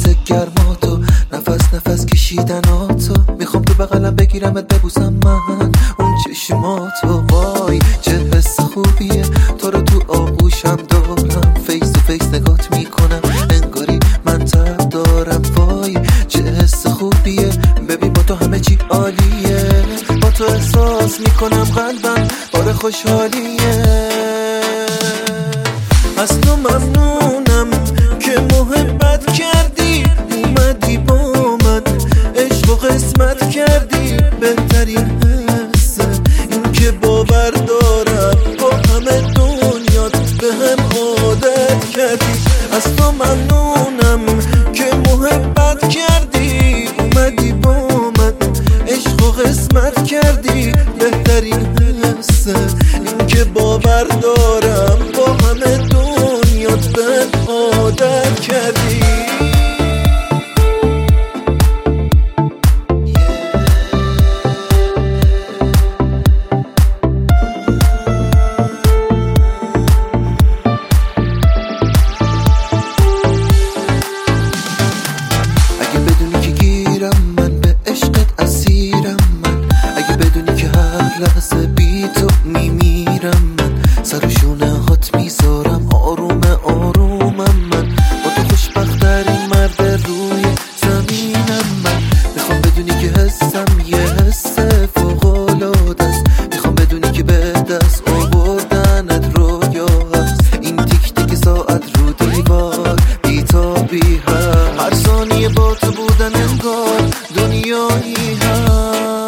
گرماتو، نفس نفس کشیدناتو، میخوام تو بغلم بگیرمت ببوسم من اون چشماتو. وای چه حس خوبیه تو رو تو آغوشم دارم، فیس تو فیس نگات میکنم انگاری من تب دارم. وای چه حس خوبیه ببین با تو همه چی عالیه، با تو احساس میکنم قلبم بار خوشحالیه. از تو ممنونم که محبت کردی، اومدی با من عشق و قسمت کردی. بهترین حسه این که باور دارم با همه دنیات به هم عادت کردی. از تو ممنونم که محبت کردی، اومدی با من عشق و قسمت کردی. بهترین حسه این که باور دارم با همه دنیات به هم عادت کردی. لحظه بی تو میمیرم من، سر شونه هات میذارم آروم آرومم من. با تو خوشبخت‌ترین مرد روی زمینم من. میخوام بدونی که حسم یه حس فوق‌العاده است، میخوام بدونی که به دست آوردنت رویا هست. این تیک تیک ساعت رو دیوار بی‌تابی هست، هر ثانیه با تو بودن انگار دنیایی هست.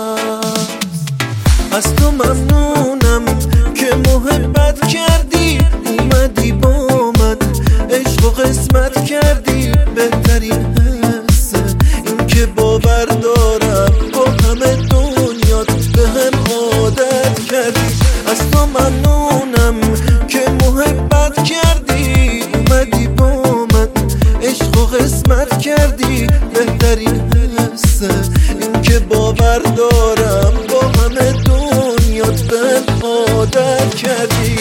از تو ممنونم که محبت کردی، اومدی با من عشق و قسمت کردی. بهترین حسه این که باور دارم با همه دنیات به هم عادت کردی. از تو ممنونم که محبت کردی، اومدی با من عشق و قسمت کردی. بهترین حسه این که باور دارم با همه دنیات به هم عادت کردی.